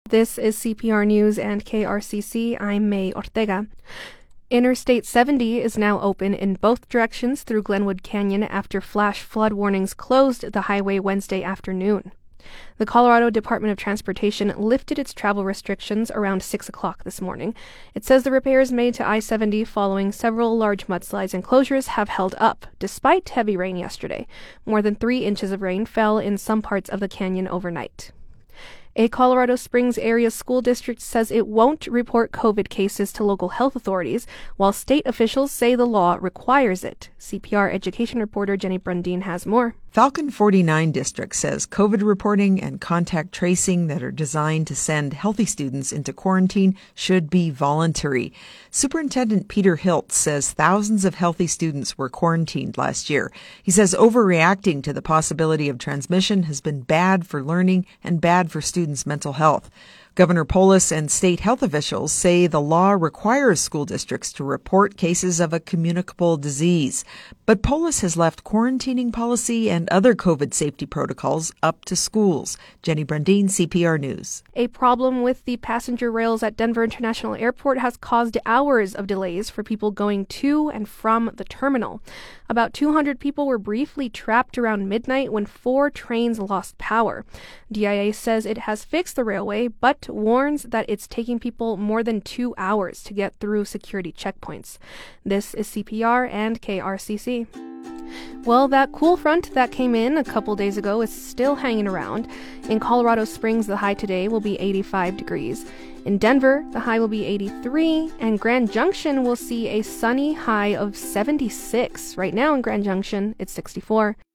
This is CPR News and KRCC. I'm May Ortega. Interstate 70 is now open in both directions through Glenwood Canyon after flash flood warnings closed the highway Wednesday afternoon. The Colorado Department of Transportation lifted its travel restrictions around 6 o'clock this morning. It says the repairs made to I-70 following several large mudslides and closures have held up, despite heavy rain yesterday. More than 3 inches of rain fell in some parts of the canyon overnight. A Colorado Springs area school district says it won't report COVID cases to local health authorities, while state officials say the law requires it. CPR education reporter Jenny Brundin has more. Falcon 49 District says COVID reporting and contact tracing that are designed to send healthy students into quarantine should be voluntary. Superintendent Peter Hilt says thousands of healthy students were quarantined last year. He says overreacting to the possibility of transmission has been bad for learning and bad for students' mental health. Governor Polis and state health officials say the law requires school districts to report cases of a communicable disease. But Polis has left quarantining policy and other COVID safety protocols up to schools. Jenny Brundin, CPR News. A problem with the passenger rails at Denver International Airport has caused hours of delays for people going to and from the terminal. About 200 people were briefly trapped around midnight when 4 trains lost power. DIA says it has fixed the railway, but warns that it's taking people more than 2 hours to get through security checkpoints. This is CPR and KRCC. Well, that cool front that came in a couple days ago is still hanging around. In Colorado Springs, the high today will be 85 degrees. In Denver, the high will be 83, and Grand Junction will see a sunny high of 76. Right now in Grand Junction, it's 64.